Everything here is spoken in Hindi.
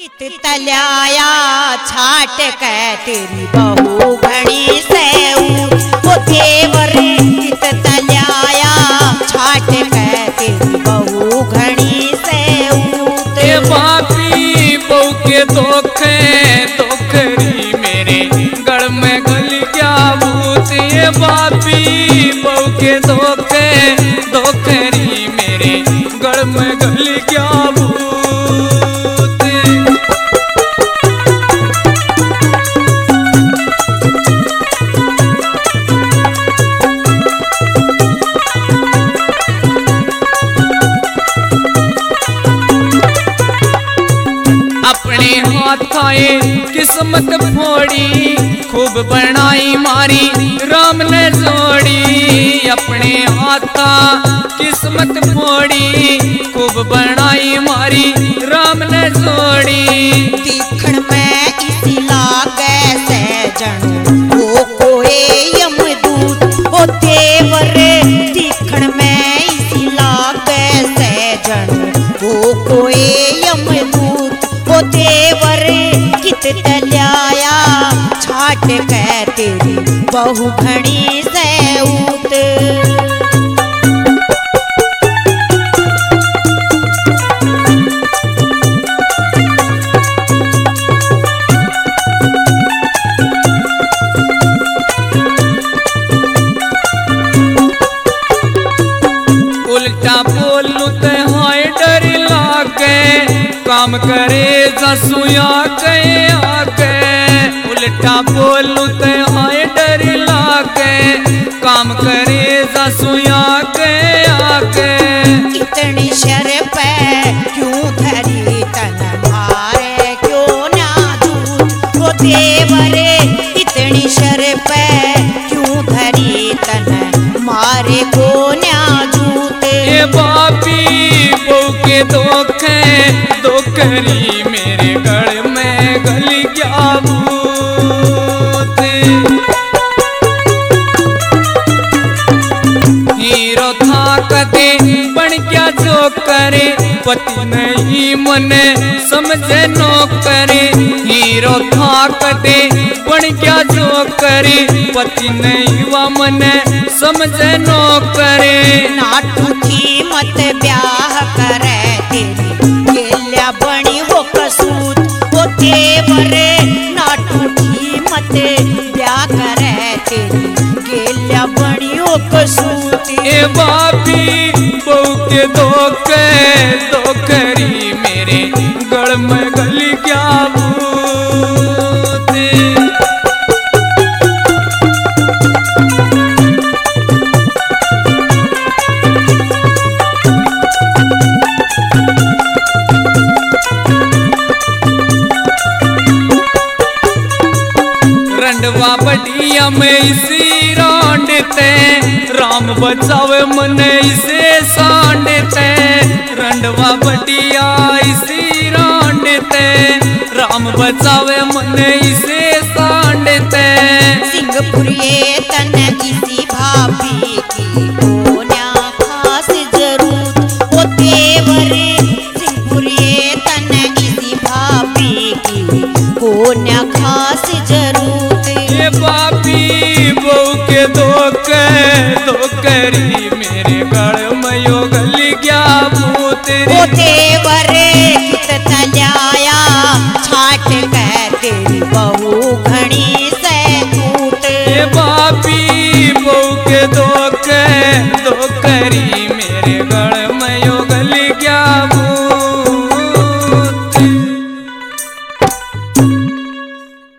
कित तल्याया छाट कै तेरी बहू घणी सेऊ वो देवर कित तल्याया छाट कै तेरी बहू घणी सेऊ ते बापी बहू के धोखे धोखरी मेरे गल में गल क्या भूत ये बापी बहू के धोखे धोखरी मेरे गल में गल क्या भूत। अपने हाथाए किस्मत फोड़ी खूब बनाई मारी राम ने जोड़ी। अपने हाथा किस्मत फोड़ी खूब बनाई मारी राम ने जोड़ी। दिखण में इसी लागे से जणू वो कोई यमदूत वो देवर दिखण में इसी लागे से जणू वो कोई यमदूत वो देवर कित तल्याया छाट कै तेरी बहू घणी सेऊत। उल्टा बोलू ते हाय डर लागे काम करे जसुया के आगे। उल्टा बोलू ते हाय डर लागे काम करे जसुया के आगे। इतनी शर पे क्यों धरी तन मारे क्यों ना दूत वो देवरे इतनी शर पे क्यों धरी तन मारे को ना दूत। ये बापी बहू के धोखे धोखरी मेरे गल में गल क्या भूत। हीरो था कदे बन क्या जो करे पति नहीं मने समझे नो करे। हीरो था कदे बन क्या जो करे पति नहीं वा मने समझे नो करे। नाटू थी मत ब्याह करे तेरी गेल्या बनी हो कसूत वो देवरे नाटू थी मत ब्याह करे तेरी गेल्या बनी हो कसूत। ए बापी बहू के धोखे धोखरी मेरे गल में गल क्या भूत। रंडवा बढ़िया में इसी रांडते राम बचावे मने इसे सांडते। रंडवा बढ़िया इसी रांडते राम बचावे मने इसे सांडते। सिंहपुरिये तन इसी भाभी की कोन्या खास जरूरत वो देवरे सिंहपुरिये तन इसी भाभी की कोन्या खास जरूरत। ये बापी बहू के धोखे धोखरी मेरे गल में यो गल क्या भूत। वो देवरे कित तल्याया छाट कै तेरी बहू घणी सेऊत। ये बापी बहू के धोखे धोखरी